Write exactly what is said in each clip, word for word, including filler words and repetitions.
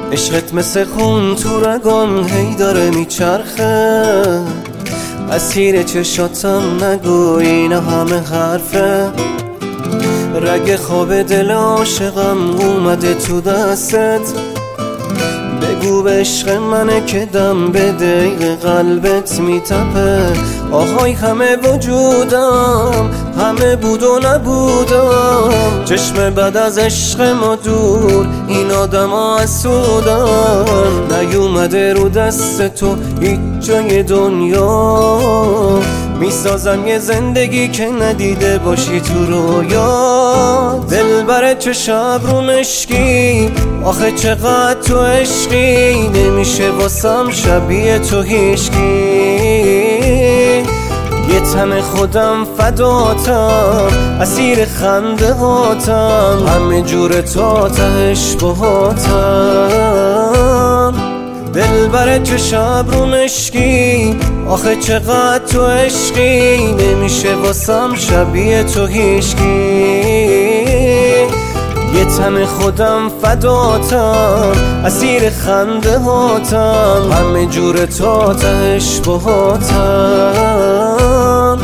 عشقت مثل خون تو رگام هی داره میچرخه، اسیر چشاتم نگو اینا همه حرفه. رگ خواب دل عاشقم اومده تو دستت، بگو به عشق منه که دم به دقیق قلبت میتپه. آهای همه وجودم همه بود و نبودم، چشم بد از عشق ما دور این آدم ها اسودن. نیومده رو دست تو هیچ جای دنیا، میسازم یه زندگی که ندیده باشی تو رویا. دل بره چه شب رو مشکی، آخه چقدر تو عشقی، نمیشه واسم شبیه تو هیچکی. یه تن خودم فداتم، اسیر خنده هاتم، همه جور تا تهش باهاتم. دل بره چه شب رو مشکی، آخه چقدر تو عشقی، نمیشه واسم شبیه تو هیچکی. یه تن خودم فداتم، اسیر خنده هاتم، همه جور تا تهش باهاتم.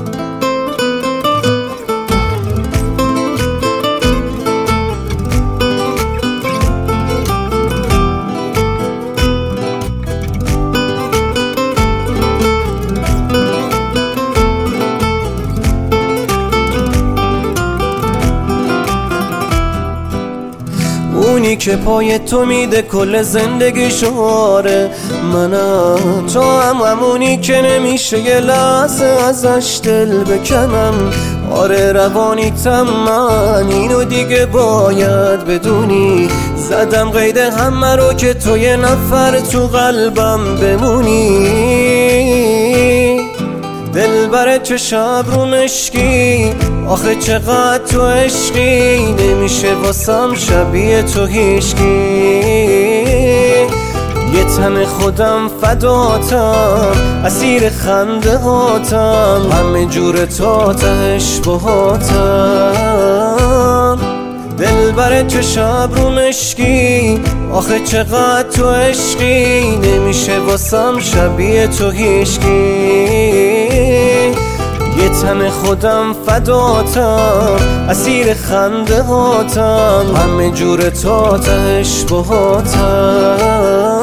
اونی که پای تو میده کل زندگی شواره، منم تو هم همونی که نمیشه یه لحظه ازش دل بکنم. آره روانیتم من اینو دیگه باید بدونی، زدم قید همه رو که تو یه نفر تو قلبم بمونی. دل بره چه شب رو مشکی، آخه چقدر تو عشقی، نمیشه واسم شبیه تو هیچکی. یه تن خودم فداتم، اسیر خنده هاتم، همه جور تا تهش باهاتم. دل بره چه شب رو مشکی، آخه چقدر تو عشقی، نمیشه واسم شبیه تو هیچکی. یه تن خودم فداتم، اسیر خنده هاتم، همه جور تا تهش باهاتم.